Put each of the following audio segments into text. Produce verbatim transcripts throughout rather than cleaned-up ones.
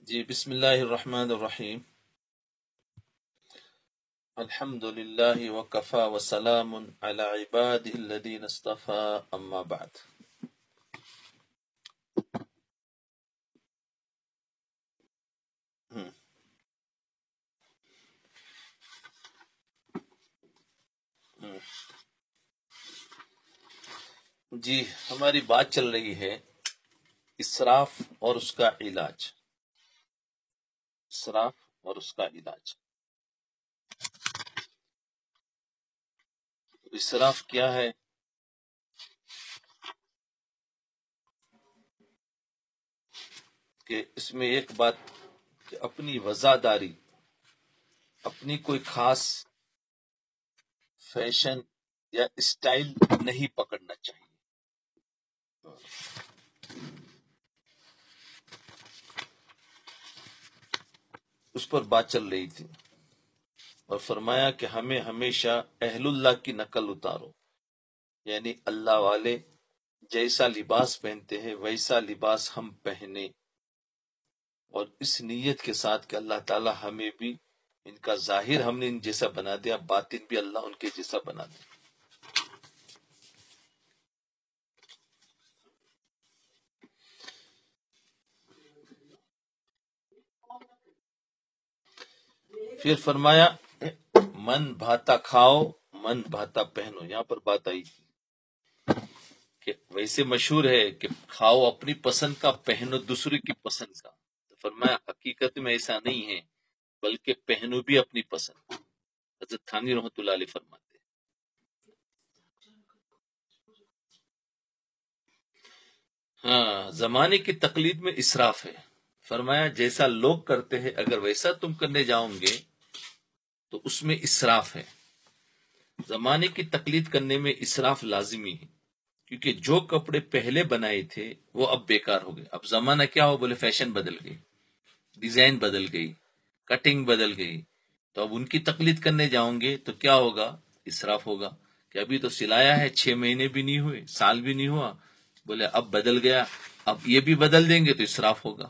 جی بسم اللہ الرحمن الرحیم الحمد للہ وکفا وسلام علی عباده الذین اصطفى اما بعد. ہم، ہم، جی ہماری بات چل رہی ہے اسراف اور اس کا علاج. اسراف اور اس کا علاج. اسراف کیا ہے؟ کہ اس میں ایک بات کہ اپنی وزاداری، اپنی کوئی خاص فیشن یا اسٹائل نہیں پکڑنا چاہیے. اس پر بات چل رہی تھی اور فرمایا کہ ہمیں ہمیشہ اہل اللہ کی نقل اتارو، یعنی اللہ والے جیسا لباس پہنتے ہیں ویسا لباس ہم پہنے، اور اس نیت کے ساتھ کہ اللہ تعالی ہمیں بھی ان کا ظاہر ہم نے ان جیسا بنا دیا، باطن بھی اللہ ان کے جیسا بنا دیا. پھر فرمایا من بھاتا کھاؤ من بھاتا پہنو. یہاں پر بات آئی تھی کہ ویسے مشہور ہے کہ کھاؤ اپنی پسند کا، پہنو دوسرے کی پسند کا. تو فرمایا حقیقت میں ایسا نہیں ہے، بلکہ پہنو بھی اپنی پسند. حضرت تھانوی رحمۃ اللہ علیہ فرماتے ہیں. ہاں، زمانے کی تقلید میں اسراف ہے. فرمایا جیسا لوگ کرتے ہیں اگر ویسا تم کرنے جاؤ گے تو اس میں اسراف ہے. زمانے کی تقلید کرنے میں اسراف لازمی ہے، کیونکہ جو کپڑے پہلے بنائے تھے وہ اب بیکار ہو گئے. اب زمانہ کیا ہو، بولے فیشن بدل گئی، ڈیزائن بدل گئی، کٹنگ بدل گئی. تو اب ان کی تقلید کرنے جاؤں گے تو کیا ہوگا؟ اسراف ہوگا. کہ ابھی تو سلایا ہے، چھ مہینے بھی نہیں ہوئے، سال بھی نہیں ہوا، بولے اب بدل گیا، اب یہ بھی بدل دیں گے تو اسراف ہوگا.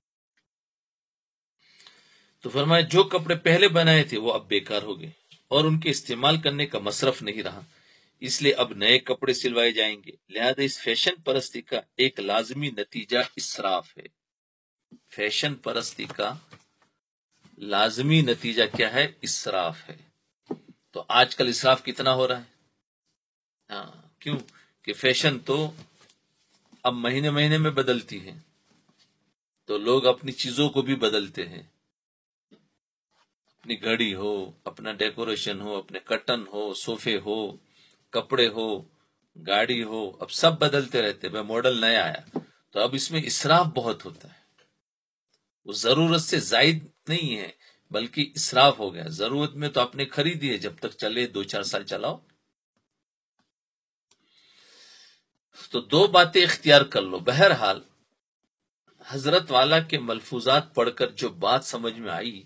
تو فرمایا جو کپڑے پہلے بنائے تھے وہ اب بیکار ہو گئے اور ان کے استعمال کرنے کا مصرف نہیں رہا، اس لیے اب نئے کپڑے سلوائے جائیں گے. لہذا اس فیشن پرستی کا ایک لازمی نتیجہ اسراف ہے. فیشن پرستی کا لازمی نتیجہ کیا ہے؟ اسراف ہے. تو آج کل اسراف کتنا ہو رہا ہے؟ ہاں، کیوں کہ فیشن تو اب مہینے مہینے میں بدلتی ہے، تو لوگ اپنی چیزوں کو بھی بدلتے ہیں. اپنی گھڑی ہو، اپنا ڈیکوریشن ہو، اپنے کٹن ہو، صوفے ہو، کپڑے ہو، گاڑی ہو، اب سب بدلتے رہتے. بھائی ماڈل نیا آیا تو اب اس میں اسراف بہت ہوتا ہے. وہ ضرورت سے زائد نہیں ہے بلکہ اسراف ہو گیا. ضرورت میں تو آپ نے خریدی ہے، جب تک چلے دو چار سال چلاؤ. تو دو باتیں اختیار کر لو. بہرحال حضرت والا کے ملفوظات پڑھ کر جو بات سمجھ میں آئی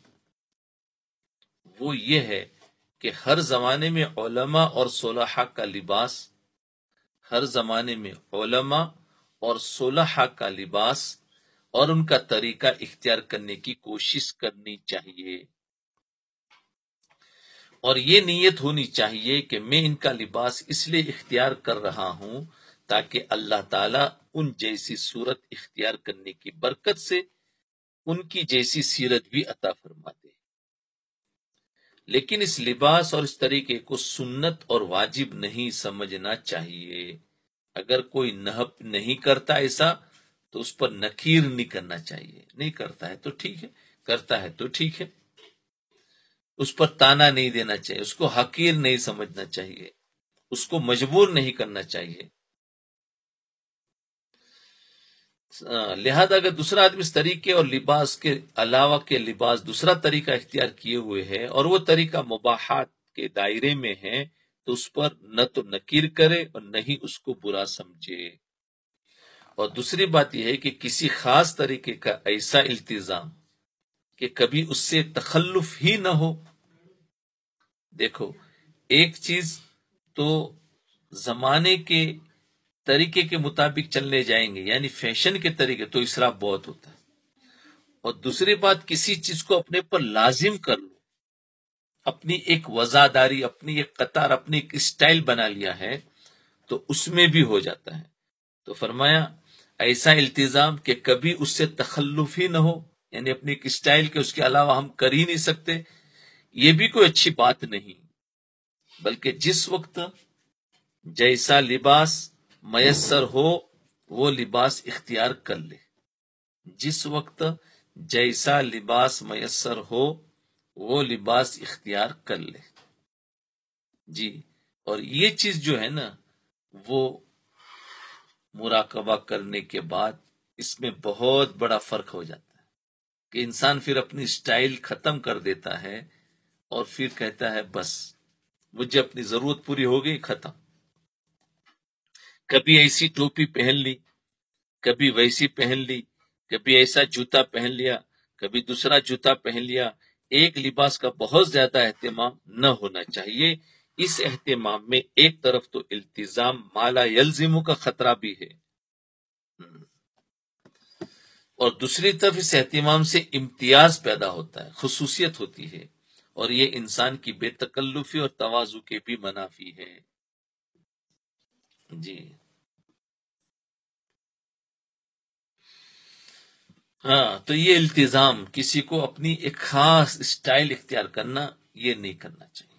وہ یہ ہے کہ ہر زمانے میں علماء اور صلحاء کا لباس ہر زمانے میں علماء اور صلحاء کا لباس اور ان کا طریقہ اختیار کرنے کی کوشش کرنی چاہیے، اور یہ نیت ہونی چاہیے کہ میں ان کا لباس اس لیے اختیار کر رہا ہوں تاکہ اللہ تعالیٰ ان جیسی صورت اختیار کرنے کی برکت سے ان کی جیسی سیرت بھی عطا فرما دے. لیکن اس لباس اور اس طریقے کو سنت اور واجب نہیں سمجھنا چاہیے. اگر کوئی نہب نہیں کرتا ایسا تو اس پر نکیر نہیں کرنا چاہیے. نہیں کرتا ہے تو ٹھیک ہے، کرتا ہے تو ٹھیک ہے. اس پر تانا نہیں دینا چاہیے، اس کو حقیر نہیں سمجھنا چاہیے، اس کو مجبور نہیں کرنا چاہیے. لہذا اگر دوسرا آدمی اس طریقے اور لباس کے علاوہ کے لباس دوسرا طریقہ اختیار کیے ہوئے ہے اور وہ طریقہ مباحات کے دائرے میں ہے تو اس پر نہ تو نکیر کرے اور نہ ہی اس کو برا سمجھے. اور دوسری بات یہ ہے کہ کسی خاص طریقے کا ایسا التزام کہ کبھی اس سے تخلف ہی نہ ہو. دیکھو، ایک چیز تو زمانے کے طریقے کے مطابق چلنے جائیں گے، یعنی فیشن کے طریقے، تو اسراف بہت ہوتا ہے. اور دوسری بات کسی چیز کو اپنے پر لازم کر لو، اپنی ایک وزاداری، اپنی ایک قطار، اپنی ایک اسٹائل بنا لیا ہے تو اس میں بھی ہو جاتا ہے۔ تو فرمایا ایسا التزام کہ کبھی اس سے تخلف ہی نہ ہو، یعنی اپنی ایک اسٹائل کے اس کے علاوہ ہم کر ہی نہیں سکتے، یہ بھی کوئی اچھی بات نہیں، بلکہ جس وقت جیسا لباس میسر ہو وہ لباس اختیار کر لے، جس وقت جیسا لباس میسر ہو وہ لباس اختیار کر لے۔ جی، اور یہ چیز جو ہے نا وہ مراقبہ کرنے کے بعد اس میں بہت بڑا فرق ہو جاتا ہے کہ انسان پھر اپنی سٹائل ختم کر دیتا ہے اور پھر کہتا ہے بس مجھے اپنی ضرورت پوری ہو گئی، ختم۔ کبھی ایسی ٹوپی پہن لی، کبھی ویسی پہن لی، کبھی ایسا جوتا پہن لیا، کبھی دوسرا جوتا پہن لیا۔ ایک لباس کا بہت زیادہ اہتمام نہ ہونا چاہیے۔ اس اہتمام میں ایک طرف تو التزام مالا یلزمو کا خطرہ بھی ہے، اور دوسری طرف اس اہتمام سے امتیاز پیدا ہوتا ہے، خصوصیت ہوتی ہے، اور یہ انسان کی بے تکلفی اور تواضع کے بھی منافی ہے۔ جی ہاں، تو یہ التزام کسی کو اپنی ایک خاص اسٹائل اختیار کرنا یہ نہیں کرنا چاہیے۔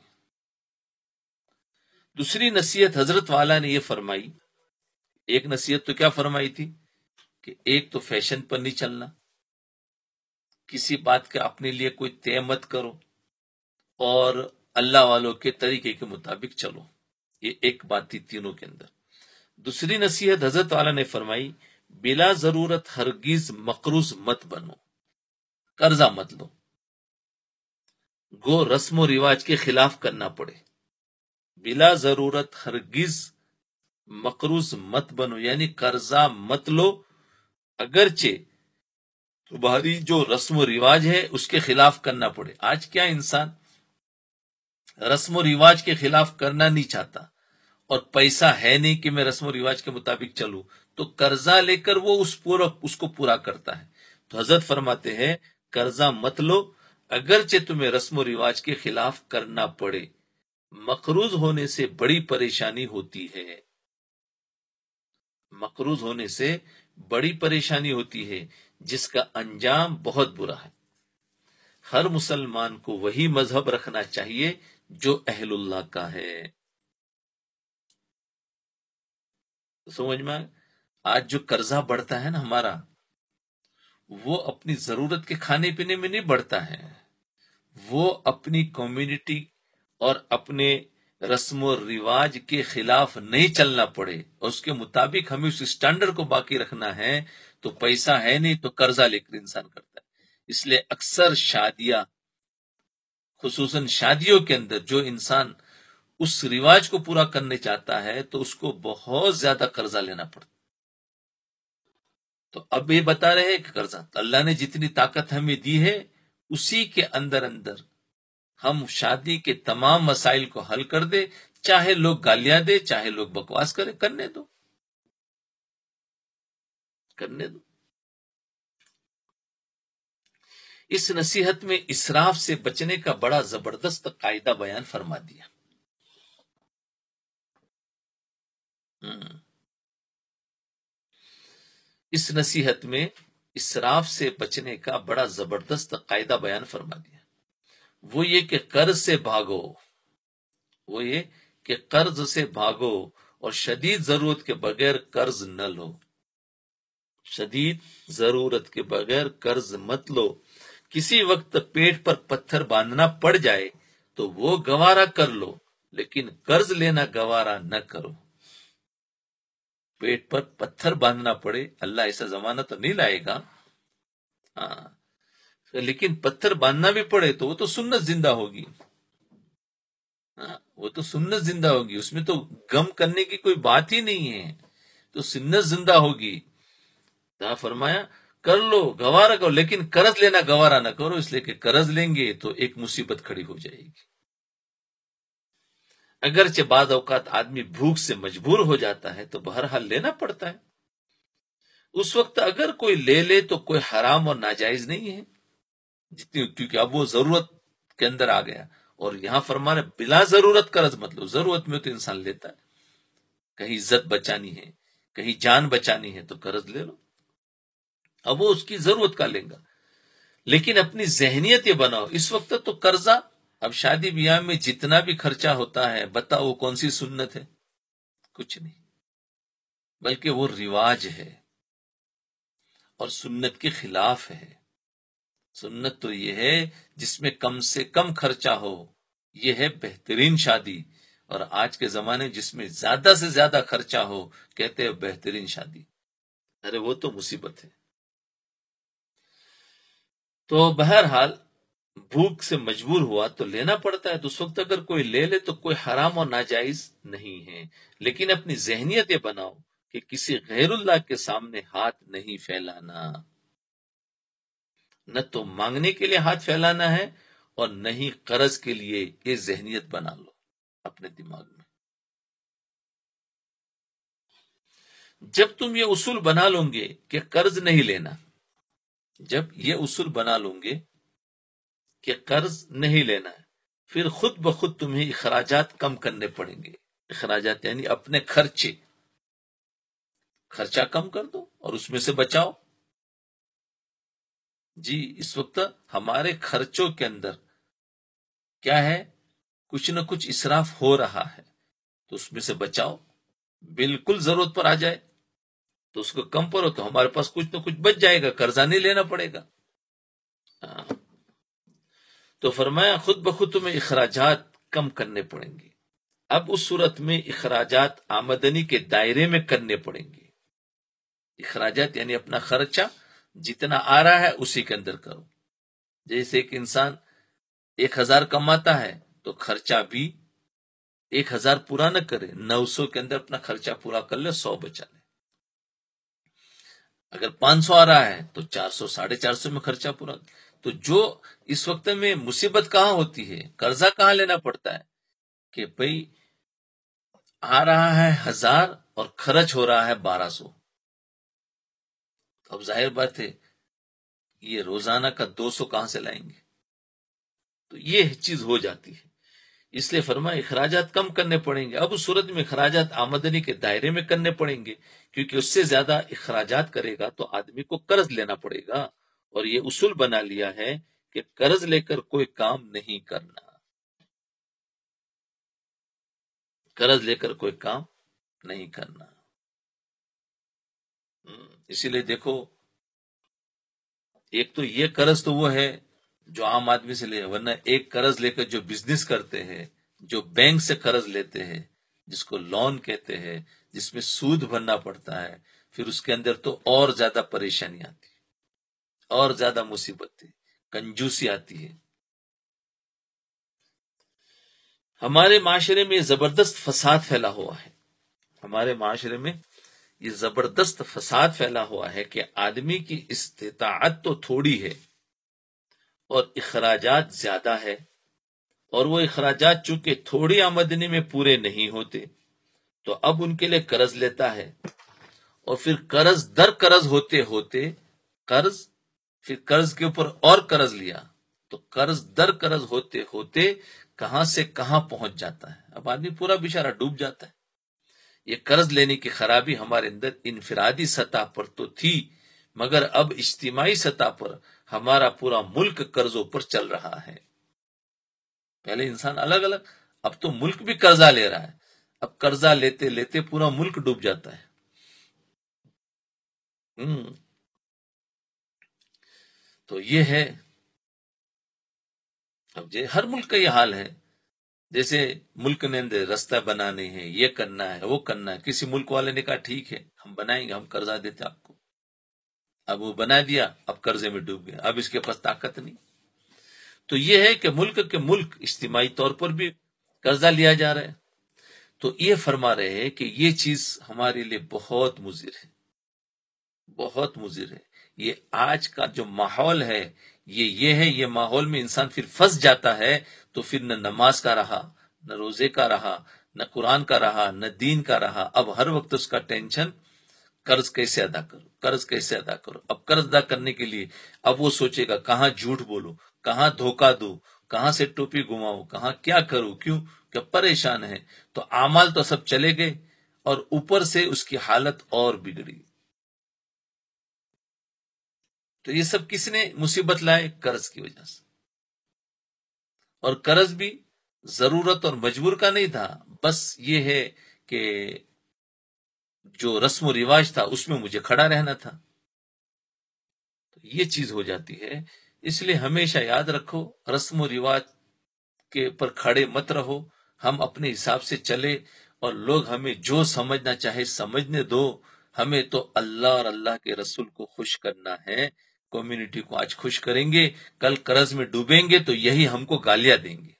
دوسری نصیحت حضرت والا نے یہ فرمائی، ایک نصیحت تو کیا فرمائی تھی کہ ایک تو فیشن پر نہیں چلنا، کسی بات کا اپنے لیے کوئی طے مت کرو، اور اللہ والوں کے طریقے کے مطابق چلو، یہ ایک بات تھی تینوں کے اندر۔ دوسری نصیحت حضرت والا نے فرمائی بلا ضرورت ہرگز مقروض مت بنو، قرضہ مت لو، گو رسم و رواج کے خلاف کرنا پڑے، بلا ضرورت ہرگز مقروض مت بنو، یعنی قرضہ مت لو اگرچہ تمہاری جو رسم و رواج ہے اس کے خلاف کرنا پڑے۔ آج کیا انسان رسم و رواج کے خلاف کرنا نہیں چاہتا، اور پیسہ ہے نہیں کہ میں رسم و رواج کے مطابق چلوں، تو قرضہ لے کر وہ اس پورا اس کو پورا کرتا ہے۔ تو حضرت فرماتے ہیں قرضہ مت لو اگرچہ تمہیں رسم و رواج کے خلاف کرنا پڑے، مقروض ہونے سے بڑی پریشانی ہوتی ہے، مقروض ہونے سے بڑی پریشانی ہوتی ہے جس کا انجام بہت برا ہے۔ ہر مسلمان کو وہی مذہب رکھنا چاہیے جو اہل اللہ کا ہے۔ سمجھ میں آج جو قرضہ بڑھتا ہے نا ہمارا، وہ اپنی ضرورت کے کھانے پینے میں نہیں بڑھتا ہے، وہ اپنی کمیونٹی اور اپنے رسم و رواج کے خلاف نہیں چلنا پڑے اور اس کے مطابق ہمیں اس اسٹینڈرڈ کو باقی رکھنا ہے، تو پیسہ ہے نہیں تو قرضہ لے کر انسان کرتا ہے۔ اس لیے اکثر شادیاں، خصوصاً شادیوں کے اندر جو انسان اس رواج کو پورا کرنے چاہتا ہے تو اس کو بہت زیادہ قرضہ لینا پڑتا۔ تو اب یہ بتا رہے ہیں کہ قرضہ اللہ نے جتنی طاقت ہمیں دی ہے اسی کے اندر اندر ہم شادی کے تمام مسائل کو حل کر دے، چاہے لوگ گالیاں دے، چاہے لوگ بکواس کرے، کرنے دو، کرنے دو۔ اس نصیحت میں اسراف سے بچنے کا بڑا زبردست قاعدہ بیان فرما دیا۔ اس نصیحت میں اسراف سے بچنے کا بڑا زبردست قاعدہ بیان فرما دیا، وہ یہ کہ قرض سے بھاگو، وہ یہ کہ قرض سے بھاگو اور شدید ضرورت کے بغیر قرض نہ لو، شدید ضرورت کے بغیر قرض مت لو۔ کسی وقت پیٹ پر پتھر باندھنا پڑ جائے تو وہ گوارا کر لو، لیکن قرض لینا گوارا نہ کرو۔ پیٹ پر پتھر باندھنا پڑے، اللہ ایسا زمانہ تو نہیں لائے گا، ہاں، لیکن پتھر باندھنا بھی پڑے تو وہ تو سنت زندہ ہوگی، ہاں وہ تو سنت زندہ ہوگی، اس میں تو غم کرنے کی کوئی بات ہی نہیں ہے، تو سنت زندہ ہوگی۔ تو فرمایا کر لو، گوارا کرو، لیکن قرض لینا گوارا نہ کرو، اس لیے کہ قرض لیں گے تو ایک مصیبت کھڑی ہو جائے گی۔ اگرچہ بعض اوقات آدمی بھوک سے مجبور ہو جاتا ہے تو بہرحال لینا پڑتا ہے، اس وقت اگر کوئی لے لے تو کوئی حرام اور ناجائز نہیں ہے، جتنی کیونکہ اب وہ ضرورت کے اندر آ گیا. اور یہاں فرما رہے بلا ضرورت قرض مت لو. ضرورت میں تو انسان لیتا ہے، کہیں عزت بچانی ہے، کہیں جان بچانی ہے تو قرض لے لو، اب وہ اس کی ضرورت کا لیں گا. لیکن اپنی ذہنیت یہ بناؤ. اس وقت تو قرضہ، اب شادی بیاہ میں جتنا بھی خرچہ ہوتا ہے، بتاؤ وہ کون سی سنت ہے؟ کچھ نہیں، بلکہ وہ رواج ہے اور سنت کے خلاف ہے. سنت تو یہ ہے جس میں کم سے کم خرچہ ہو، یہ ہے بہترین شادی. اور آج کے زمانے جس میں زیادہ سے زیادہ خرچہ ہو، کہتے ہیں بہترین شادی. ارے وہ تو مصیبت ہے. تو بہرحال بھوک سے مجبور ہوا تو لینا پڑتا ہے. تو اس وقت اگر کوئی لے لے تو کوئی حرام اور ناجائز نہیں ہے. لیکن اپنی ذہنیت یہ بناؤ کہ کسی غیر اللہ کے سامنے ہاتھ نہیں پھیلانا. نہ تو مانگنے کے لیے ہاتھ پھیلانا ہے اور نہ ہی قرض کے لیے. یہ ذہنیت بنا لو اپنے دماغ میں. جب تم یہ اصول بنا لو گے کہ قرض نہیں لینا، جب یہ اصول بنا لو گے کہ قرض نہیں لینا ہے، پھر خود بخود تمہیں اخراجات کم کرنے پڑیں گے. اخراجات یعنی اپنے خرچے، خرچہ کم کر دو اور اس میں سے بچاؤ. جی اس وقت ہمارے خرچوں کے اندر کیا ہے؟ کچھ نہ کچھ اسراف ہو رہا ہے، تو اس میں سے بچاؤ. بالکل ضرورت پر آ جائے تو اس کو کم کرو، تو ہمارے پاس کچھ نہ کچھ بچ جائے گا، قرضہ نہیں لینا پڑے گا. ہاں. تو فرمایا خود بخود تمہیں اخراجات کم کرنے پڑیں گے. اب اس صورت میں اخراجات آمدنی کے دائرے میں کرنے پڑیں گے. اخراجات یعنی اپنا خرچہ جتنا آ رہا ہے اسی کے اندر کرو. جیسے ایک انسان ایک ہزار کماتا ہے تو خرچہ بھی ایک ہزار پورا نہ کرے، نو سو کے اندر اپنا خرچہ پورا کر لے، سو بچا لے. اگر پانچ سو آ رہا ہے تو چار سو ساڑھے چار سو میں خرچہ پورا. تو جو اس وقت میں مصیبت کہاں ہوتی ہے، قرضہ کہاں لینا پڑتا ہے کہ بھئی آ رہا ہے ہزار اور خرچ ہو رہا ہے بارہ سو. اب ظاہر بات ہے یہ روزانہ کا دو سو کہاں سے لائیں گے؟ تو یہ چیز ہو جاتی ہے. اس لیے فرمایا اخراجات کم کرنے پڑیں گے. اب اس صورت میں اخراجات آمدنی کے دائرے میں کرنے پڑیں گے، کیونکہ اس سے زیادہ اخراجات کرے گا تو آدمی کو قرض لینا پڑے گا. اور یہ اصول بنا لیا ہے کہ قرض لے کر کوئی کام نہیں کرنا، قرض لے کر کوئی کام نہیں کرنا. اسی لیے دیکھو، ایک تو یہ قرض تو وہ ہے جو عام آدمی سے لے، ورنہ ایک قرض لے کر جو بزنس کرتے ہیں، جو بینک سے قرض لیتے ہیں، جس کو لون کہتے ہیں، جس میں سود بھرنا پڑتا ہے، پھر اس کے اندر تو اور زیادہ پریشانی آتی ہے، اور زیادہ مصیبت ہے، کنجوسی آتی ہے. ہمارے معاشرے میں زبردست فساد پھیلا ہوا ہے. ہمارے معاشرے میں یہ زبردست فساد پھیلا ہوا ہے کہ آدمی کی استطاعت تو تھوڑی ہے اور اخراجات زیادہ ہے، اور وہ اخراجات چونکہ تھوڑی آمدنی میں پورے نہیں ہوتے تو اب ان کے لیے قرض لیتا ہے. اور پھر قرض در قرض ہوتے ہوتے قرض پھر قرض کے اوپر اور قرض لیا تو قرض در قرض ہوتے ہوتے کہاں سے کہاں پہنچ جاتا ہے. اب آدمی پورا بیچارہ ڈوب جاتا ہے. یہ قرض لینے کی خرابی ہمارے اندر انفرادی سطح پر تو تھی، مگر اب اجتماعی سطح پر ہمارا پورا ملک قرضوں پر چل رہا ہے. پہلے انسان الگ الگ، اب تو ملک بھی قرضہ لے رہا ہے. اب قرضہ لیتے لیتے پورا ملک ڈوب جاتا ہے. ہم تو یہ ہے. اب یہ ہر ملک کا یہ حال ہے. جیسے ملک نے رستہ بنانے ہیں، یہ کرنا ہے، وہ کرنا ہے. کسی ملک والے نے کہا ٹھیک ہے ہم بنائیں گے، ہم قرضہ دیتے آپ کو. اب وہ بنا دیا، اب قرضے میں ڈوب گیا، اب اس کے پاس طاقت نہیں. تو یہ ہے کہ ملک کے ملک اجتماعی طور پر بھی قرضہ لیا جا رہا ہے. تو یہ فرما رہے ہیں کہ یہ چیز ہمارے لیے بہت مضر ہے، بہت مضر ہے. یہ آج کا جو ماحول ہے یہ یہ ہے. یہ ماحول میں انسان پھر پھنس جاتا ہے تو پھر نہ نماز کا رہا، نہ روزے کا رہا، نہ قرآن کا رہا، نہ دین کا رہا. اب ہر وقت اس کا ٹینشن قرض کیسے ادا کرو قرض کیسے ادا کرو اب قرض ادا کرنے کے لیے اب وہ سوچے گا کہاں جھوٹ بولو، کہاں دھوکہ دو، کہاں سے ٹوپی گھماؤ، کہاں کیا کروں، کیوں کہ پریشان ہے. تو اعمال تو سب چلے گئے اور اوپر سے اس کی حالت اور بگڑی. تو یہ سب کس نے مصیبت لائے؟ قرض کی وجہ سے. اور قرض بھی ضرورت اور مجبور کا نہیں تھا، بس یہ ہے کہ جو رسم و رواج تھا اس میں مجھے کھڑا رہنا تھا. تو یہ چیز ہو جاتی ہے. اس لیے ہمیشہ یاد رکھو، رسم و رواج کے پر کھڑے مت رہو. ہم اپنے حساب سے چلے اور لوگ ہمیں جو سمجھنا چاہے سمجھنے دو. ہمیں تو اللہ اور اللہ کے رسول کو خوش کرنا ہے. کمیونٹی کو آج خوش کریں گے، کل قرض میں ڈوبیں گے تو یہی ہم کو گالیاں دیں گے،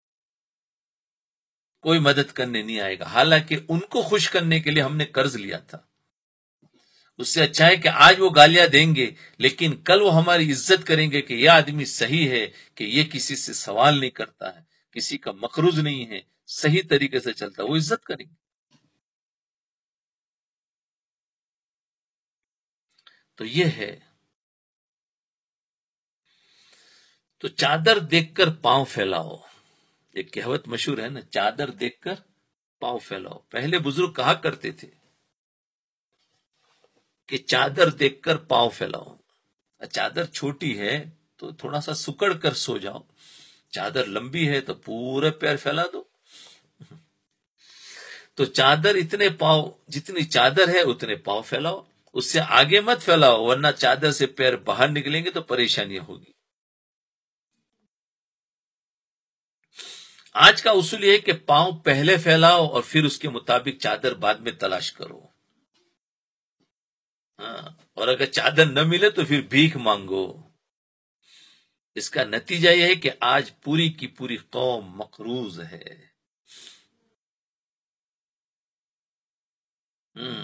کوئی مدد کرنے نہیں آئے گا. حالانکہ ان کو خوش کرنے کے لیے ہم نے قرض لیا تھا. اس سے اچھا ہے کہ آج وہ گالیاں دیں گے لیکن کل وہ ہماری عزت کریں گے کہ یہ آدمی صحیح ہے، کہ یہ کسی سے سوال نہیں کرتا ہے، کسی کا مقروض نہیں ہے، صحیح طریقے سے چلتا ہے، وہ عزت کریں گے. تو یہ ہے. تو چادر دیکھ کر پاؤں پھیلاؤ. ایک کہوت مشہور ہے نا، چادر دیکھ کر پاؤں پھیلاؤ. پہلے بزرگ کہا کرتے تھے کہ چادر دیکھ کر پاؤں پھیلاؤ. چادر چھوٹی ہے تو تھوڑا سا سکڑ کر سو جاؤ، چادر لمبی ہے تو پورے پیر پھیلا دو. تو چادر اتنے پاؤں، جتنی چادر ہے اتنے پاؤں پھیلاؤ، اس سے آگے مت پھیلاؤ ورنہ چادر سے پیر باہر نکلیں گے تو پریشانیاں ہوگی. آج کا اصول یہ ہے کہ پاؤں پہلے پھیلاؤ اور پھر اس کے مطابق چادر بعد میں تلاش کرو. ہاں، اور اگر چادر نہ ملے تو پھر بھیک مانگو. اس کا نتیجہ یہ ہے کہ آج پوری کی پوری قوم مقروض ہے. ہم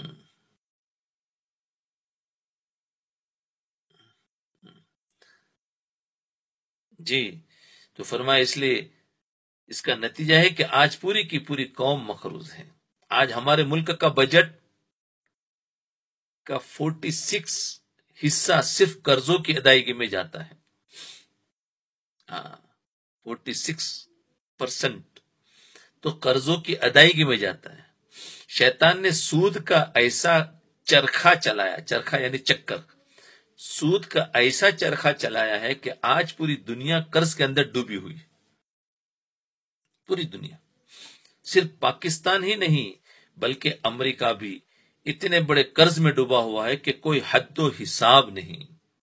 جی. تو فرمایا اس لیے اس کا نتیجہ ہے کہ آج پوری کی پوری قوم مقروض ہے. آج ہمارے ملک کا بجٹ کا فورٹی سکس حصہ صرف قرضوں کی ادائیگی میں جاتا ہے. ہاں، فورٹی سکس پرسنٹ تو قرضوں کی ادائیگی میں جاتا ہے. شیطان نے سود کا ایسا چرخا چلایا، چرخا یعنی چکر، سود کا ایسا چرخا چلایا ہے کہ آج پوری دنیا قرض کے اندر ڈوبی ہوئی. پوری دنیا، صرف پاکستان ہی نہیں بلکہ امریکہ بھی اتنے بڑے قرض میں ڈوبا ہوا ہے کہ کوئی حد و حساب نہیں.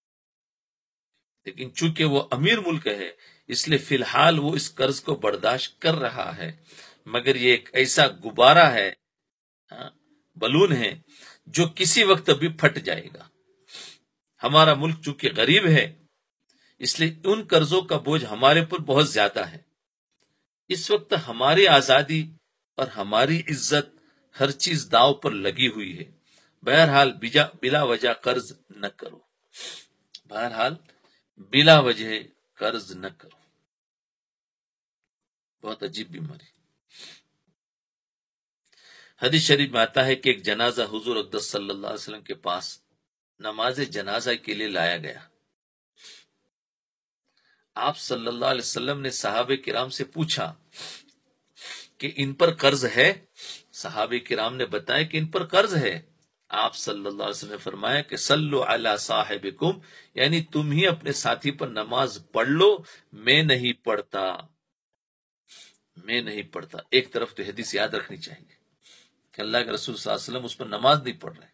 لیکن چونکہ وہ امیر ملک ہے اس لیے فی الحال وہ اس قرض کو برداشت کر رہا ہے، مگر یہ ایک ایسا غبارہ ہے، بلون ہے، جو کسی وقت بھی پھٹ جائے گا. ہمارا ملک چونکہ غریب ہے اس لیے ان قرضوں کا بوجھ ہمارے پر بہت زیادہ ہے. اس وقت ہماری آزادی اور ہماری عزت ہر چیز داؤ پر لگی ہوئی ہے. بہرحال بلا وجہ قرض نہ کرو. بہرحال بلا وجہ قرض نہ کرو. بہت عجیب بیماری. حدیث شریف میں آتا ہے کہ ایک جنازہ حضور اقدس صلی اللہ علیہ وسلم کے پاس نماز جنازہ کے لیے لایا گیا. آپ صلی اللہ علیہ وسلم نے صحابہ کرام سے پوچھا کہ ان پر قرض ہے؟ صحابہ کرام نے بتایا کہ ان پر قرض ہے. آپ صلی اللہ علیہ وسلم نے فرمایا کہ صلو علی صاحبکم، یعنی تم ہی اپنے ساتھی پر نماز پڑھ لو، میں نہیں پڑھتا میں نہیں پڑھتا ایک طرف تو حدیث یاد رکھنی چاہیے کہ اللہ کے رسول صلی اللہ علیہ وسلم اس پر نماز نہیں پڑھ رہے.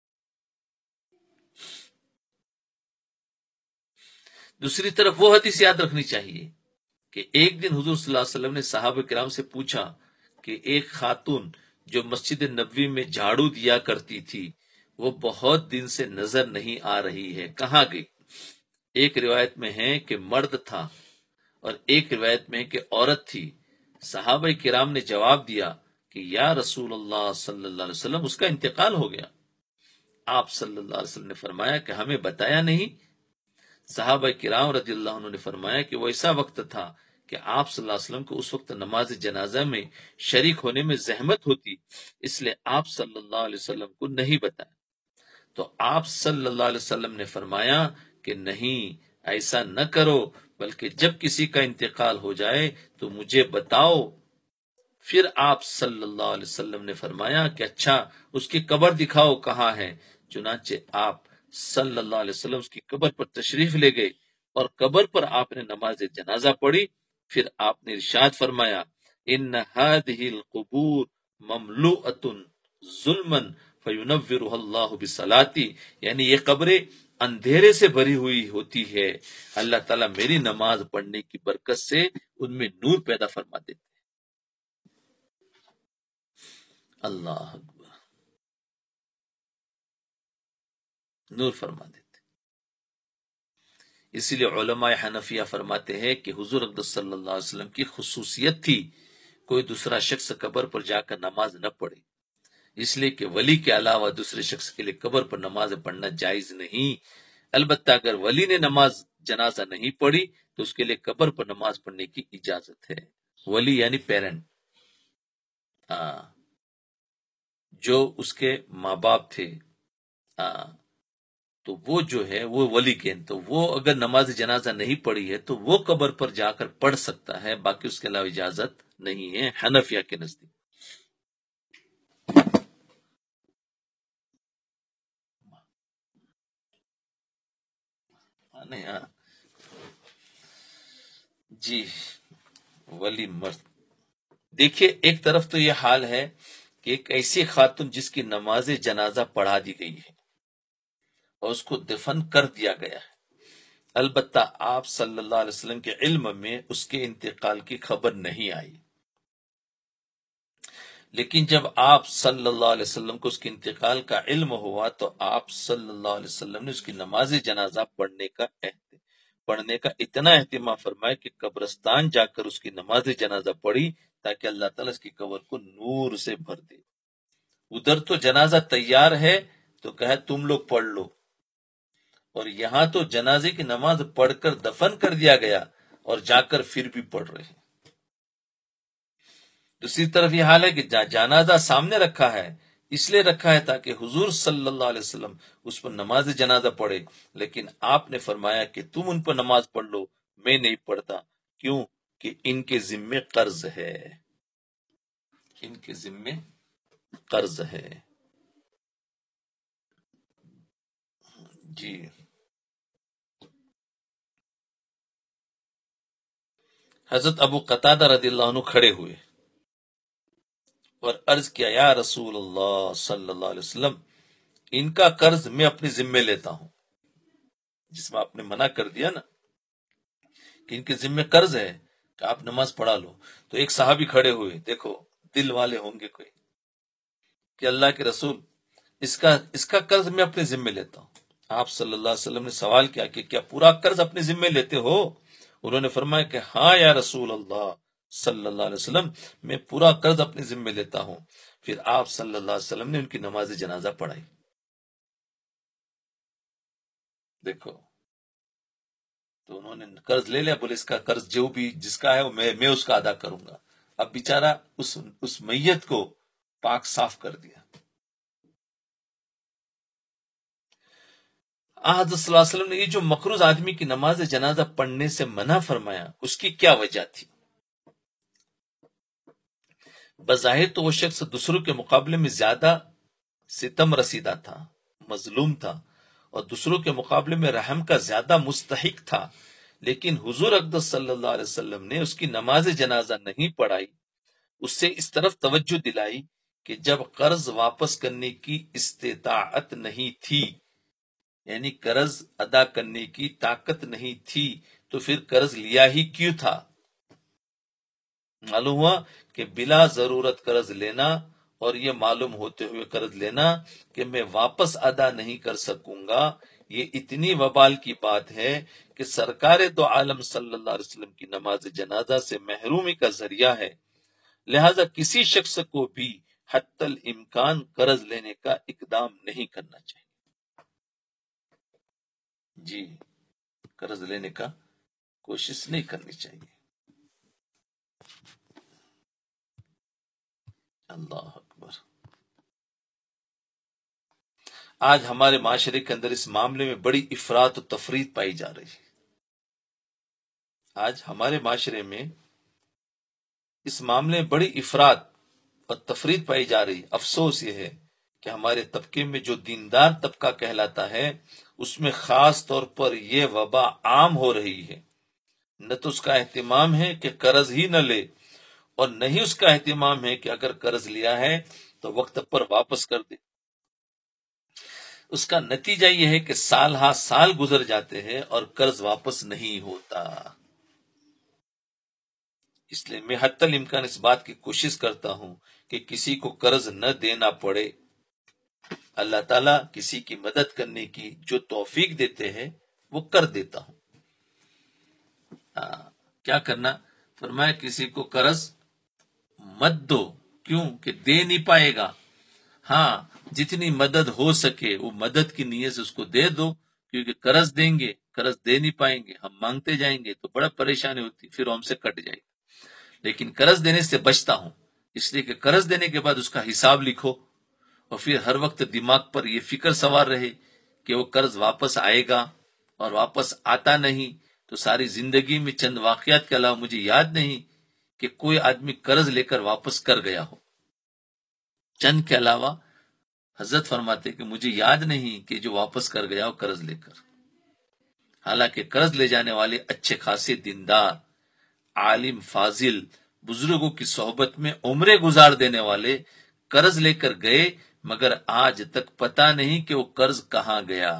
دوسری طرف وہ حدیث یاد رکھنی چاہیے کہ ایک دن حضور صلی اللہ علیہ وسلم نے صحابہ کرام سے پوچھا کہ ایک خاتون جو مسجد نبوی میں جھاڑو دیا کرتی تھی وہ بہت دن سے نظر نہیں آ رہی ہے، کہاں گئی؟ ایک روایت میں ہے کہ مرد تھا اور ایک روایت میں ہے کہ عورت تھی. صحابہ کرام نے جواب دیا کہ یا رسول اللہ صلی اللہ علیہ وسلم اس کا انتقال ہو گیا. آپ صلی اللہ علیہ وسلم نے فرمایا کہ ہمیں بتایا نہیں. صحابہ کرام رضی اللہ عنہ نے فرمایا کہ وہ ایسا وقت تھا کہ آپ صلی اللہ علیہ وسلم کو اس وقت نماز جنازہ میں شریک ہونے میں زحمت ہوتی، اس لیے آپ صلی اللہ علیہ وسلم کو نہیں بتایا. تو آپ صلی اللہ علیہ وسلم نے فرمایا کہ نہیں، ایسا نہ کرو، بلکہ جب کسی کا انتقال ہو جائے تو مجھے بتاؤ۔ پھر آپ صلی اللہ علیہ وسلم نے فرمایا کہ اچھا، اس کی قبر دکھاؤ کہاں ہے۔ چنانچہ آپ صلی اللہ علیہ وسلم اس کی قبر پر تشریف لے گئے اور قبر پر آپ نے نماز جنازہ پڑھی۔ پھر آپ نے ارشاد فرمایا، ان هذه القبور مملوءۃ ظلما فینورها اللہ بصلاتی، یعنی یہ قبریں اندھیرے سے بھری ہوئی ہوتی ہے، اللہ تعالیٰ میری نماز پڑھنے کی برکت سے ان میں نور پیدا فرما دیتے۔ اللہ اکبر، نور فرما دیتے۔ اسی لیے علماء حنفیہ فرماتے ہیں کہ حضور اقدس صلی اللہ علیہ وسلم کی خصوصیت تھی کوئی دوسرا شخص قبر پر جا کر نماز نہ پڑھے، اس لیے کہ ولی کے علاوہ دوسرے شخص کے لیے قبر پر نماز پڑھنا جائز نہیں۔ البتہ اگر ولی نے نماز جنازہ نہیں پڑھی تو اس کے لیے قبر پر نماز پڑھنے کی اجازت ہے۔ ولی یعنی پیرنٹ، ہاں، جو اس کے ماں باپ تھے، ہاں، تو وہ جو ہے وہ ولی کے، تو وہ اگر نماز جنازہ نہیں پڑھی ہے تو وہ قبر پر جا کر پڑھ سکتا ہے، باقی اس کے علاوہ اجازت نہیں ہے حنفیہ کے نزدیک۔ ہاں، نہیں، ہاں، جی، ولی مرد، دیکھیے ایک طرف تو یہ حال ہے کہ ایک ایسی خاتون جس کی نماز جنازہ پڑھا دی گئی ہے اور اس کو دفن کر دیا گیا ہے، البتہ آپ صلی اللہ علیہ وسلم کے علم میں اس کے انتقال کی خبر نہیں آئی، لیکن جب آپ صلی اللہ علیہ وسلم کو اس کے انتقال کا علم ہوا تو آپ صلی اللہ علیہ وسلم نے اس کی نماز جنازہ پڑھنے کا اہت- پڑھنے کا اتنا اہتمام فرمایا کہ قبرستان جا کر اس کی نماز جنازہ پڑھی تاکہ اللہ تعالیٰ اس کی قبر کو نور سے بھر دے۔ ادھر تو جنازہ تیار ہے تو کہا تم لوگ پڑھ لو، اور یہاں تو جنازے کی نماز پڑھ کر دفن کر دیا گیا اور جا کر پھر بھی پڑھ رہے ہیں۔ دوسری طرف یہ حال ہے کہ جنازہ سامنے رکھا ہے، اس لیے رکھا ہے تاکہ حضور صلی اللہ علیہ وسلم اس پر نماز جنازہ پڑھے، لیکن آپ نے فرمایا کہ تم ان پر نماز پڑھ لو، میں نہیں پڑھتا، کیوں کہ ان کے ذمے قرض ہے، ان کے ذمے قرض ہے۔ جی، حضرت ابو قتادہ رضی اللہ عنہ کھڑے ہوئے اور عرض کیا، یا رسول اللہ صلی اللہ علیہ وسلم، ان کا قرض میں اپنے ذمے لیتا ہوں، جس میں آپ نے منع کر دیا نا کہ ان کے ذمے قرض ہے کہ آپ نماز پڑھا لو، تو ایک صحابی کھڑے ہوئے، دیکھو دل والے ہوں گے کوئی، کہ اللہ کے رسول، اس کا اس کا قرض میں اپنے ذمے لیتا ہوں۔ آپ صلی اللہ علیہ وسلم نے سوال کیا کہ کیا پورا قرض اپنے ذمے لیتے ہو؟ انہوں نے فرمایا کہ ہاں یا رسول اللہ صلی اللہ علیہ وسلم، میں پورا قرض اپنے ذمے لیتا ہوں۔ پھر آپ صلی اللہ علیہ وسلم نے ان کی نماز جنازہ پڑھائی۔ دیکھو، تو انہوں نے قرض لے لیا، بولے اس کا قرض جو بھی جس کا ہے وہ میں میں اس کا ادا کروں گا۔ اب بیچارہ اس اس میت کو پاک صاف کر دیا۔ حضرت صلی اللہ علیہ وسلم نے یہ جو مقروض آدمی کی نماز جنازہ پڑھنے سے منع فرمایا، اس کی کیا وجہ تھی؟ بظاہر تو وہ شخص دوسروں کے مقابلے میں زیادہ ستم رسیدہ تھا، مظلوم تھا، اور دوسروں کے مقابلے میں رحم کا زیادہ مستحق تھا، لیکن حضور اقدس صلی اللہ علیہ وسلم نے اس کی نماز جنازہ نہیں پڑھائی، اس سے اس طرف توجہ دلائی کہ جب قرض واپس کرنے کی استطاعت نہیں تھی، یعنی قرض ادا کرنے کی طاقت نہیں تھی، تو پھر قرض لیا ہی کیوں تھا؟ معلوم ہوا کہ بلا ضرورت قرض لینا اور یہ معلوم ہوتے ہوئے قرض لینا کہ میں واپس ادا نہیں کر سکوں گا، یہ اتنی وبال کی بات ہے کہ سرکار دو عالم صلی اللہ علیہ وسلم کی نماز جنازہ سے محرومی کا ذریعہ ہے۔ لہذا کسی شخص کو بھی حتی الامکان قرض لینے کا اقدام نہیں کرنا چاہیے۔ جی، قرض لینے کا کوشش نہیں کرنی چاہیے۔ اللہ اکبر۔ آج ہمارے معاشرے کے اندر اس معاملے میں بڑی افراط و تفریط پائی جا رہی ہے. آج ہمارے معاشرے میں اس معاملے میں بڑی افراط اور تفریط پائی جا رہی. افسوس یہ ہے کہ ہمارے طبقے میں جو دیندار طبقہ کہلاتا ہے اس میں خاص طور پر یہ وبا عام ہو رہی ہے. نہ تو اس کا اہتمام ہے کہ قرض ہی نہ لے، اور نہ ہی اس کا اہتمام ہے کہ اگر قرض لیا ہے تو وقت پر واپس کر دے. اس کا نتیجہ یہ ہے کہ سال ہا سال گزر جاتے ہیں اور قرض واپس نہیں ہوتا. اس لیے میں حتی الامکان اس بات کی کوشش کرتا ہوں کہ کسی کو قرض نہ دینا پڑے. اللہ تعالیٰ کسی کی مدد کرنے کی جو توفیق دیتے ہیں وہ کر دیتا ہوں. کیا کرنا؟ فرمایا کسی کو قرض مت دو، کیوں کہ دے نہیں پائے گا. ہاں جتنی مدد ہو سکے وہ مدد کی نیت سے اس کو دے دو، کیونکہ قرض دیں گے، قرض دے نہیں پائیں گے، ہم مانگتے جائیں گے تو بڑا پریشانی ہوتی، پھر ہم سے کٹ جائے گا. لیکن قرض دینے سے بچتا ہوں، اس لیے کہ قرض دینے کے بعد اس کا حساب لکھو اور پھر ہر وقت دماغ پر یہ فکر سوار رہے کہ وہ قرض واپس آئے گا، اور واپس آتا نہیں تو ساری زندگی میں چند واقعات کے علاوہ مجھے یاد نہیں کہ کوئی آدمی قرض لے کر واپس کر گیا ہو. چند کے علاوہ حضرت فرماتے کہ مجھے یاد نہیں کہ جو واپس کر گیا ہو قرض لے کر. حالانکہ قرض لے جانے والے اچھے خاصے دیندار، عالم، فاضل، بزرگوں کی صحبت میں عمریں گزار دینے والے قرض لے کر گئے، مگر آج تک پتہ نہیں کہ وہ قرض کہاں گیا.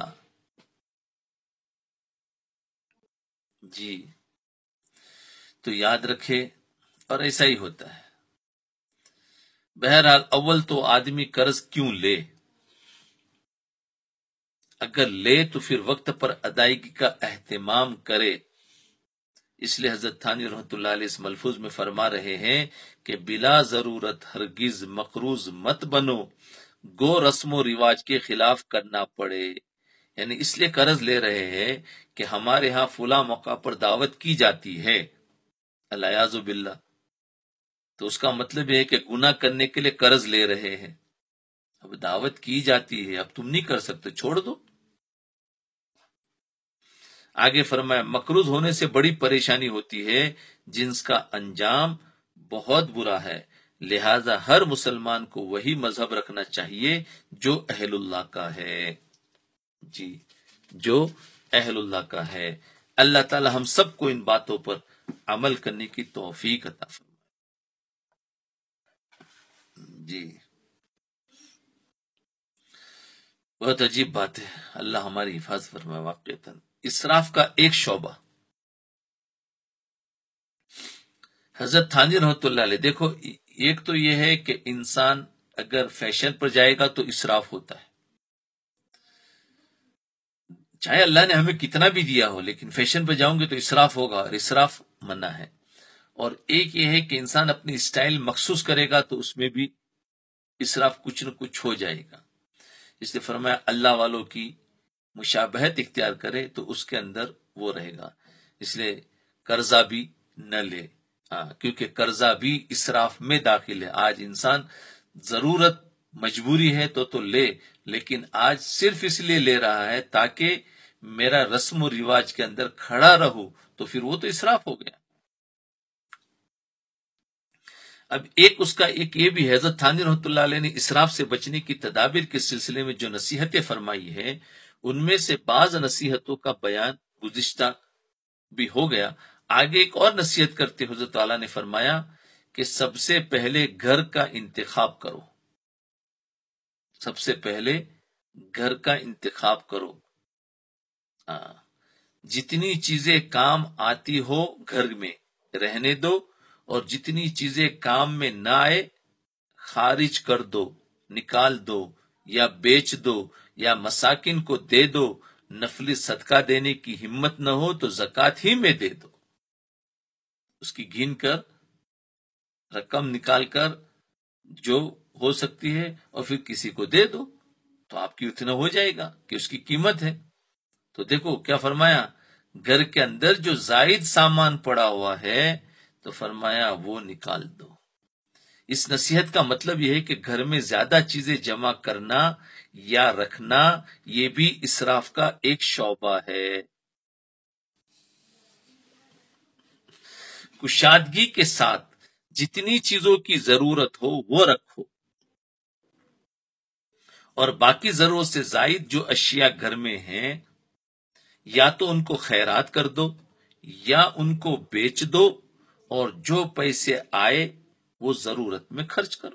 جی تو یاد رکھے، اور ایسا ہی ہوتا ہے. بہرحال اول تو آدمی قرض کیوں لے؟ اگر لے تو پھر وقت پر ادائیگی کا اہتمام کرے. اس لیے حضرت تھانوی رحمۃ اللہ علیہ اس ملفوظ میں فرما رہے ہیں کہ بلا ضرورت ہرگز مقروض مت بنو، گو رسم و رواج کے خلاف کرنا پڑے. یعنی اس لیے قرض لے رہے ہیں کہ ہمارے ہاں فلاں موقع پر دعوت کی جاتی ہے، الیاذ باللہ، تو اس کا مطلب یہ ہے کہ گناہ کرنے کے لیے قرض لے رہے ہیں. اب دعوت کی جاتی ہے، اب تم نہیں کر سکتے، چھوڑ دو. آگے فرمایا مقروض ہونے سے بڑی پریشانی ہوتی ہے جنس کا انجام بہت برا ہے. لہذا ہر مسلمان کو وہی مذہب رکھنا چاہیے جو اہل اللہ کا ہے. جی جو اہل اللہ کا ہے. اللہ تعالی ہم سب کو ان باتوں پر عمل کرنے کی توفیق عطا فرمائے. جی بہت عجیب بات ہے، اللہ ہماری حفاظت فرمائے. واقعتاً اسراف کا ایک شعبہ حضرت تھانوی رحمۃ اللہ علیہ، دیکھو ایک تو یہ ہے کہ انسان اگر فیشن پر جائے گا تو اسراف ہوتا ہے، چاہے اللہ نے ہمیں کتنا بھی دیا ہو، لیکن فیشن پر جاؤں گے تو اسراف ہوگا، اور اسراف منع ہے. اور ایک یہ ہے کہ انسان اپنی اسٹائل مخصوص کرے گا تو اس میں بھی اسراف کچھ نہ کچھ ہو جائے گا. اس لیے فرمایا اللہ والوں کی مشابہت اختیار کرے تو اس کے اندر وہ رہے گا. اس لیے قرضہ بھی نہ لے، ہاں کیونکہ قرضہ بھی اسراف میں داخل ہے. آج انسان ضرورت مجبوری ہے تو تو لے، لیکن آج صرف اس لیے لے رہا ہے تاکہ میرا رسم و رواج کے اندر کھڑا رہو، تو پھر وہ تو اسراف ہو گیا. اب ایک اس کا ایک یہ بھی ہے، حضرت تھانوی رحمۃ اللہ علیہ نے اسراف سے بچنے کی تدابیر کے سلسلے میں جو نصیحتیں فرمائی ہیں ان میں سے بعض نصیحتوں کا بیان گزشتہ بھی ہو گیا. آگے ایک اور نصیحت کرتے حضرت تعالیٰ نے فرمایا کہ سب سے پہلے گھر کا انتخاب کرو. سب سے پہلے گھر کا انتخاب کرو. ہاں جتنی چیزیں کام آتی ہو گھر میں رہنے دو، اور جتنی چیزیں کام میں نہ آئے خارج کر دو، نکال دو، یا بیچ دو، یا مساکین کو دے دو. نفلی صدقہ دینے کی ہمت نہ ہو تو زکوٰۃ ہی میں دے دو. اس کی گن کر رقم نکال کر جو ہو سکتی ہے اور پھر کسی کو دے دو، تو آپ کی اتنا ہو جائے گا کہ اس کی قیمت ہے. تو دیکھو کیا فرمایا، گھر کے اندر جو زائد سامان پڑا ہوا ہے تو فرمایا وہ نکال دو. اس نصیحت کا مطلب یہ ہے کہ گھر میں زیادہ چیزیں جمع کرنا یا رکھنا یہ بھی اسراف کا ایک شعبہ ہے۔ کشادگی کے ساتھ جتنی چیزوں کی ضرورت ہو وہ رکھو، اور باقی ضرورت سے زائد جو اشیاء گھر میں ہیں یا تو ان کو خیرات کر دو یا ان کو بیچ دو، اور جو پیسے آئے وہ ضرورت میں خرچ کرو۔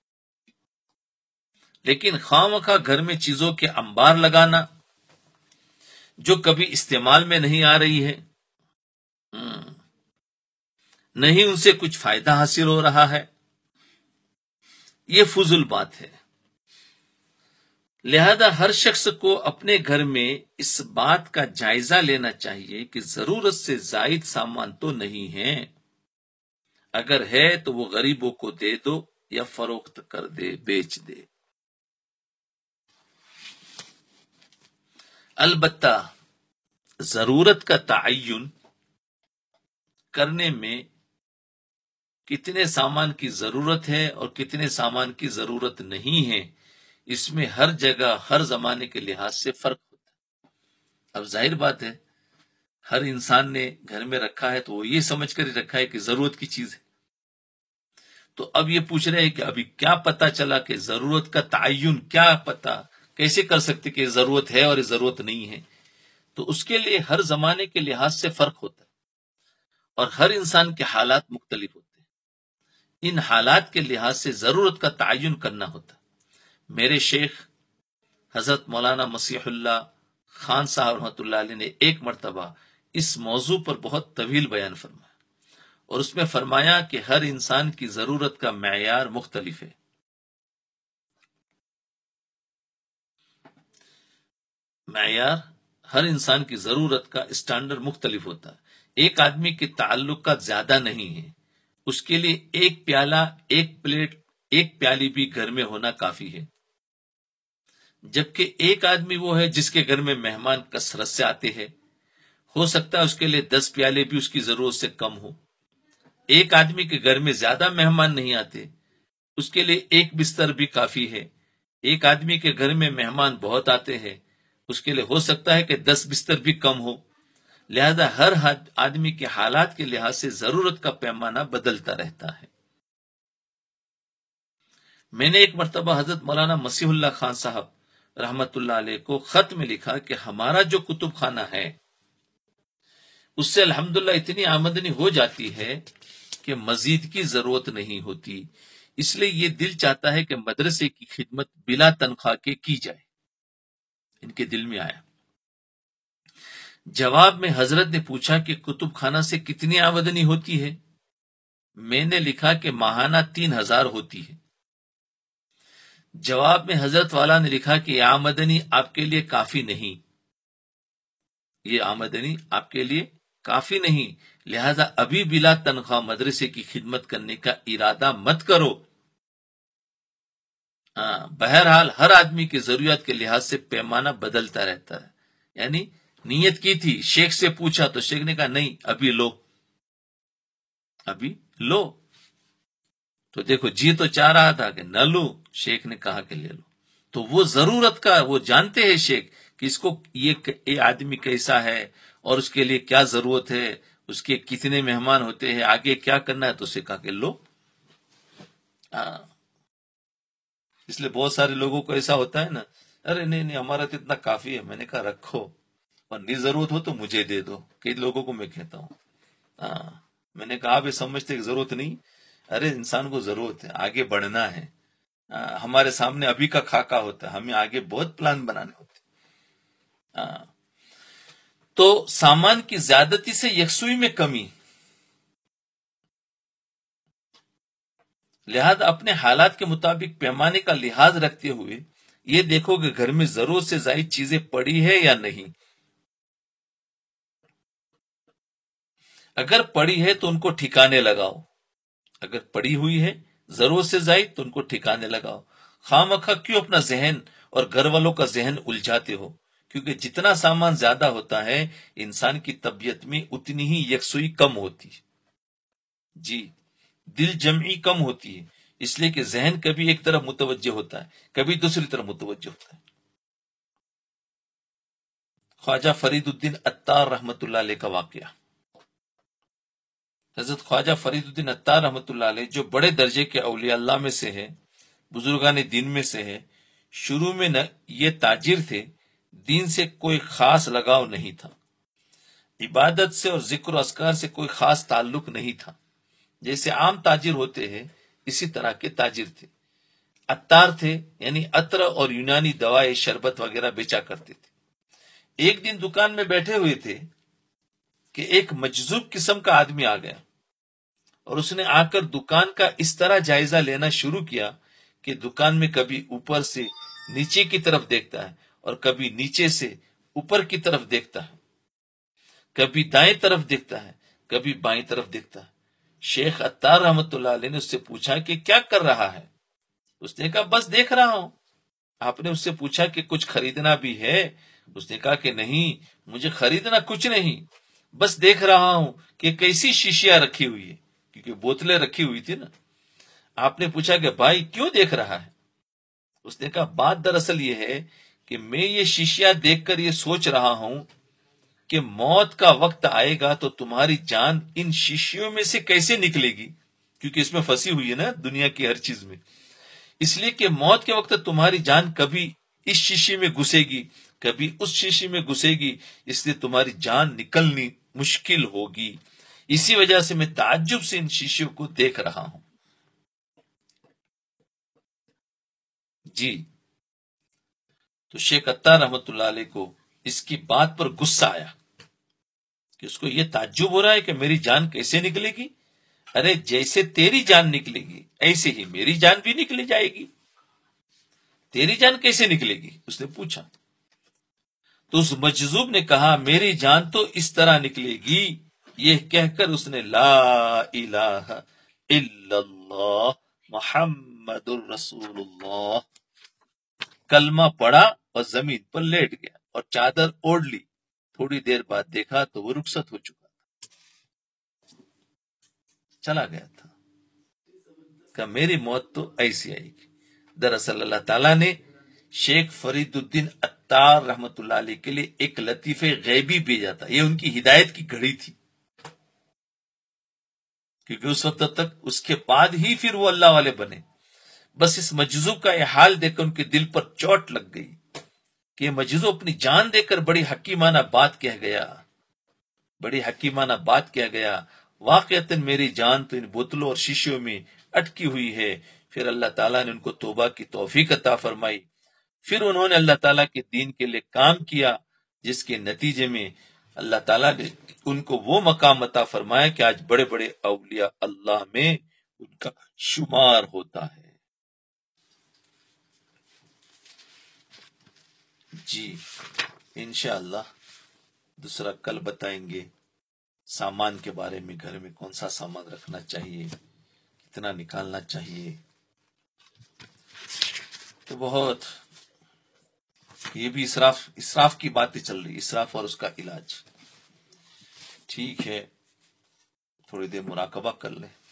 لیکن خواہ مخواہ گھر میں چیزوں کے انبار لگانا جو کبھی استعمال میں نہیں آ رہی ہے، نہیں ان سے کچھ فائدہ حاصل ہو رہا ہے، یہ فضول بات ہے۔ لہذا ہر شخص کو اپنے گھر میں اس بات کا جائزہ لینا چاہیے کہ ضرورت سے زائد سامان تو نہیں ہے، اگر ہے تو وہ غریبوں کو دے دو یا فروخت کر دے، بیچ دے۔ البتہ ضرورت کا تعین کرنے میں کتنے سامان کی ضرورت ہے اور کتنے سامان کی ضرورت نہیں ہے، اس میں ہر جگہ ہر زمانے کے لحاظ سے فرق ہوتا ہے۔ اب ظاہر بات ہے ہر انسان نے گھر میں رکھا ہے تو وہ یہ سمجھ کر ہی رکھا ہے کہ ضرورت کی چیز ہے، تو اب یہ پوچھ رہے ہیں کہ ابھی کیا پتا چلا کہ ضرورت کا تعین کیا پتا کیسے کر سکتے کہ ضرورت ہے اور ضرورت نہیں ہے؟ تو اس کے لیے ہر زمانے کے لحاظ سے فرق ہوتا ہے اور ہر انسان کے حالات مختلف ہوتے ہیں، ان حالات کے لحاظ سے ضرورت کا تعین کرنا ہوتا ہے۔ میرے شیخ حضرت مولانا مسیح اللہ خان صاحب رحمۃ اللہ علیہ نے ایک مرتبہ اس موضوع پر بہت طویل بیان فرمایا، اور اس میں فرمایا کہ ہر انسان کی ضرورت کا معیار مختلف ہے۔ معیار ہر انسان کی ضرورت کا اسٹینڈرڈ مختلف ہوتا ہے۔ ایک آدمی کے تعلقات زیادہ نہیں ہیں، اس کے لیے ایک پیالہ، ایک پلیٹ، ایک پیالی بھی گھر میں ہونا کافی ہے، جبکہ ایک آدمی وہ ہے جس کے گھر میں مہمان کثرت سے آتے ہیں، ہو سکتا ہے اس کے لیے دس پیالے بھی اس کی ضرورت سے کم ہو۔ ایک آدمی کے گھر میں زیادہ مہمان نہیں آتے، اس کے لیے ایک بستر بھی کافی ہے۔ ایک آدمی کے گھر میں مہمان بہت آتے ہیں، اس کے لیے ہو سکتا ہے کہ دس بستر بھی کم ہو۔ لہذا ہر آدمی کے حالات کے لحاظ سے ضرورت کا پیمانہ بدلتا رہتا ہے۔ میں نے ایک مرتبہ حضرت مولانا مسیح اللہ خان صاحب رحمت اللہ علیہ کو خط میں لکھا کہ ہمارا جو کتب خانہ ہے اس سے الحمدللہ اتنی آمدنی ہو جاتی ہے کہ مزید کی ضرورت نہیں ہوتی، اس لیے یہ دل چاہتا ہے کہ مدرسے کی خدمت بلا تنخواہ کے کی جائے۔ ان کے دل میں آیا۔ جواب میں حضرت نے پوچھا کہ کتب خانہ سے کتنی آمدنی ہوتی ہے؟ میں نے لکھا کہ ماہانہ تین ہزار ہوتی ہے۔ جواب میں حضرت والا نے لکھا کہ یہ آمدنی آپ کے لیے کافی نہیں، یہ آمدنی آپ کے لیے کافی نہیں، لہذا ابھی بلا تنخواہ مدرسے کی خدمت کرنے کا ارادہ مت کرو۔ ہاں، بہرحال ہر آدمی کی ضروریات کے لحاظ سے پیمانہ بدلتا رہتا ہے۔ یعنی نیت کی تھی، شیخ سے پوچھا تو شیخ نے کہا نہیں ابھی لو، ابھی لو، تو دیکھو جی تو چاہ رہا تھا کہ نہ لو، شیخ نے کہا کہ لے لو، تو وہ ضرورت کا وہ جانتے ہیں شیخ کہ اس کو یہ آدمی کیسا ہے اور اس کے لیے کیا ضرورت ہے، اس کے کتنے مہمان ہوتے ہیں، آگے کیا کرنا ہے، تو اسے کہا کہ لو۔ ہاں، اس لیے بہت سارے لوگوں کو ایسا ہوتا ہے نا، ارے نہیں نہیں ہمارا تو اتنا کافی ہے، میں نے کہا رکھو، اور نہیں ضرورت ہو تو مجھے دے دو۔ کئی لوگوں کو میں کہتا ہوں، ہاں میں نے کہا آپ یہ سمجھتے کہ ضرورت نہیں، ارے انسان کو ضرورت ہے، آگے بڑھنا ہے، ہمارے سامنے ابھی کا خاکہ ہوتا ہے، ہمیں آگے بہت پلان بنانے ہوتے ہیں۔ تو سامان کی زیادتی سے یکسوئی میں کمی، لہذا اپنے حالات کے مطابق پیمانے کا لحاظ رکھتے ہوئے یہ دیکھو کہ گھر میں ضرورت سے زائد چیزیں پڑی ہے یا نہیں۔ اگر پڑی ہے تو ان کو ٹھکانے لگاؤ، اگر پڑی ہوئی ہے ضرورت سے زائد تو ان کو ٹھکانے لگاؤ۔ خواہ مخواہ کیوں اپنا ذہن اور گھر والوں کا ذہن الجھاتے ہو، کیونکہ جتنا سامان زیادہ ہوتا ہے انسان کی طبیعت میں اتنی ہی یکسوئی کم ہوتی ہے، جی دل جمعی کم ہوتی ہے، اس لیے کہ ذہن کبھی ایک طرف متوجہ ہوتا ہے، کبھی دوسری طرف متوجہ ہوتا ہے۔ خواجہ فرید الدین عطار رحمت اللہ علیہ کا واقعہ۔ حضرت خواجہ فرید الدین عطار رحمت اللہ علیہ جو بڑے درجے کے اولیاء اللہ میں سے ہے، بزرگان دین میں سے ہے، شروع میں نہ یہ تاجر تھے، دین سے کوئی خاص لگاؤ نہیں تھا، عبادت سے اور ذکر و اذکار سے کوئی خاص تعلق نہیں تھا، جیسے عام تاجر ہوتے ہیں اسی طرح کے تاجر تھے۔ عطار تھے یعنی عطر اور یونانی دوائیں شربت وغیرہ بیچا کرتے تھے۔ ایک دن دکان میں بیٹھے ہوئے تھے کہ ایک مجذوب قسم کا آدمی آ گیا اور اس نے آ کر دکان کا اس طرح جائزہ لینا شروع کیا کہ دکان میں کبھی اوپر سے نیچے کی طرف دیکھتا ہے اور کبھی نیچے سے اوپر کی طرف دیکھتا ہے، کبھی دائیں طرف دیکھتا ہے، کبھی بائیں طرف دیکھتا ہے۔ شیخ عطار رحمت اللہ علیہ نے اس سے پوچھا کہ کیا کر رہا ہے؟ اس نے کہا بس دیکھ رہا ہوں۔ آپ نے اس سے پوچھا کہ کچھ خریدنا بھی ہے؟ اس نے کہا کہ نہیں، مجھے خریدنا کچھ نہیں، بس دیکھ رہا ہوں کہ کیسی شیشیاں رکھی ہوئی ہے، کیونکہ بوتلیں رکھی ہوئی تھی نا۔ آپ نے پوچھا کہ بھائی کیوں دیکھ رہا ہے؟ اس نے کہا بات دراصل یہ ہے کہ میں یہ شیشیاں دیکھ کر یہ سوچ رہا ہوں کہ موت کا وقت آئے گا تو تمہاری جان ان شیشیوں میں سے کیسے نکلے گی، کیونکہ اس میں پھنسی ہوئی ہے نا دنیا کی ہر چیز میں، اس لیے کہ موت کے وقت تمہاری جان کبھی اس شیشی میں گھسے گی، کبھی اس شیشی میں گھسے گی، اس لیے تمہاری جان نکلنی مشکل ہوگی، اسی وجہ سے میں تعجب سے ان شیشیوں کو دیکھ رہا ہوں۔ جی، تو شیخ عطار رحمت اللہ علیہ کو اس کی بات پر غصہ آیا کہ اس کو یہ تعجب ہو رہا ہے کہ میری جان کیسے نکلے گی؟ ارے جیسے تیری جان نکلے گی ایسے ہی میری جان بھی نکلی جائے گی۔ تیری جان کیسے نکلے گی؟ اس نے پوچھا۔ تو اس مجذوب نے کہا میری جان تو اس طرح نکلے گی، یہ کہہ کر اس نے لا الہ الا اللہ محمد الرسول اللہ کلمہ پڑھا اور زمین پر لیٹ گیا اور چادر اوڑھ لی۔ تھوڑی دیر بعد دیکھا تو وہ رخصت ہو چکا تھا، چلا گیا تھا۔ کہ میری موت تو ایسی آئے گی۔ دراصل اللہ تعالیٰ نے شیخ فرید الدین عطار رحمت اللہ علیہ کے لیے ایک لطیفہ غیبی بھیجا تھا، یہ ان کی ہدایت کی گھڑی تھی، کیونکہ اس وقت تک اس کے بعد ہی پھر وہ اللہ والے بنے۔ بس اس مجذوب کا یہ حال دیکھ کر ان کے دل پر چوٹ لگ گئی کہ یہ مجذوب اپنی جان دے کر بڑی حکیمانہ بات کہہ گیا، بڑی حکیمانہ بات کہہ گیا، واقعتاً میری جان تو ان بوتلوں اور شیشوں میں اٹکی ہوئی ہے۔ پھر اللہ تعالیٰ نے ان کو توبہ کی توفیق عطا فرمائی، پھر انہوں نے اللہ تعالیٰ کے دین کے لیے کام کیا، جس کے نتیجے میں اللہ تعالیٰ نے ان کو وہ مقام عطا فرمایا کہ آج بڑے بڑے اولیاء اللہ میں ان کا شمار ہوتا ہے۔ جی انشاءاللہ دوسرا کل بتائیں گے سامان کے بارے میں، گھر میں کون سا سامان رکھنا چاہیے، کتنا نکالنا چاہیے۔ تو بہت یہ بھی اسراف اسراف کی باتیں چل رہی، اسراف اور اس کا علاج۔ ٹھیک ہے، تھوڑی دیر مراقبہ کر لیں۔